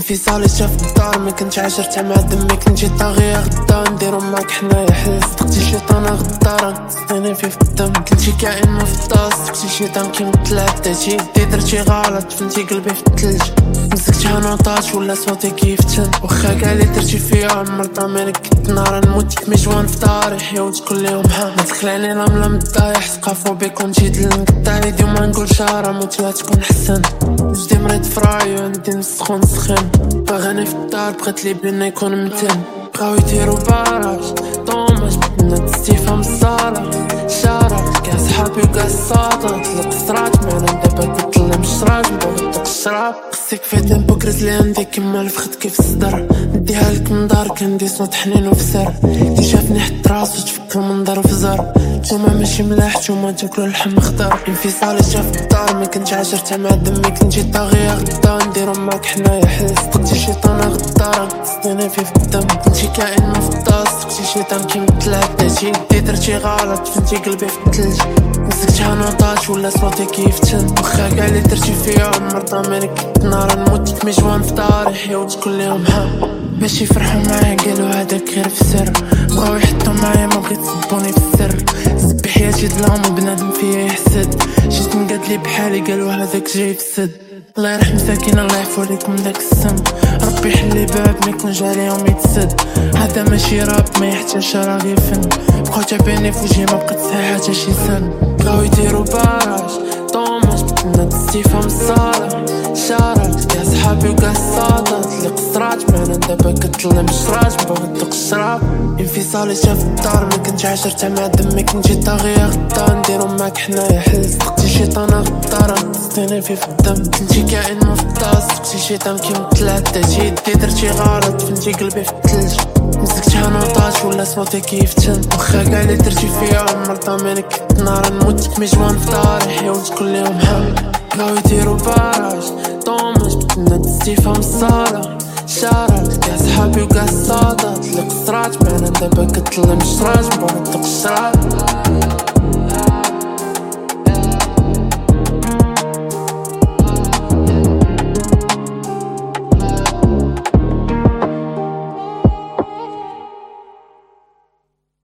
انفصالي شاف الدار ما كنتش عاشرتها مع دمي كنتي طاغية غدا نديرو معاك حنايا حل صدقتي شيطانة غدارة تصديني في الدم كنتي كائن مفطاس صدقتي شيطان كي مطلع داتي درتي غلط فهمتي قلبي في التلج مسكتها نوطات ولا صوتي كيفتن واخا كاع لي درتي فيا عمر ضميرك كنت نار نموت مجوان في داري حيوت كل يوم ها ما تخلعني لاملا مضايح ثقافو بيكون جيد لنقطع يدي وما نقول شارة موت لا تكون حسن وجدي مريض فراي وعندي نسخون سخن باغاني في الدار بغيت لي بينا يكون متن بغاو يديرو باراج طوماج بدنا تستيفهم الصالة شارك كاع صحابي وكاع الساطة طلق صرات معنا دابا كتطلم الشراج نبغي الشراب خصك في تيمبو كرز لي عندي كيما الفخد كيف الصدر نديها لك من دار كندي صوت حنين وفي سر كي شافني حط راسو تفك المنظر في زر نتوما ماشي ملاح نتوما تاكلو اللحم خضر انفصالي شاف الدار ما كنتش عاشرتها مع دمي كنتي طاغية غدا نديرو معاك حنايا حل صدقتي شيطانة غدارة تصديني في الدم كنتي كائن مفطاس صدقتي شيطان كي مطلع داتي درتي غلط فهمتي قلبي في التلج مسكتها نوطات ولا صوتي كيفتن واخا كاع لي درتي فيا عمر ضميري كنت نار نموت مجوان في داري حيوت كل يوم ها ماشي فرحو معايا قالو هداك غير في السر بغاو يحطو معايا ما بغيت تصبوني في السر سبي حياتي ظلام وبنادم فيا يحسد جيت نقادلي بحالي قالو هداك جاي في السد الله يرحم ساكن الله يعفو عليكم داك السم ربي يحلي باب ما يكونش عليهم يتسد هذا ماشي راب ما يحتاجش راغي فن بقاو تابعني في وجهي ما بقيت ساحة حتى شي سن بغاو يديرو باراج طوماج بدنا تستيفهم الصالة شارك كاع صحابي وكاع الساطة طلق صرات معنا دابا كتطلم الشراج نبغي ندوق الشراب انفصالي شاف الدار ما كنتش عاشرتها مع دمي كنتي طاغية غدا نديرو معاك حنايا حل صدقتي شيطانة غدارة تصديني في الدم كنتي كائن مفطاس صدقتي شيطان كي مطلع داتي درتي غلط فهمتي قلبي في التلج مسكتها نوطات ولا صوتي كيفتن واخا كاع لي درتي فيا عمر ضميري كنت نار نموت مجوان في داري حيوت كل يوم ها بغاو يديرو باراج طوماج بدنا تستيفهم الصالة شارك كاع صحابي وكاع الساطة طلق صرات معنا دابا كتطلم الشراج نبغي ندوق الشراب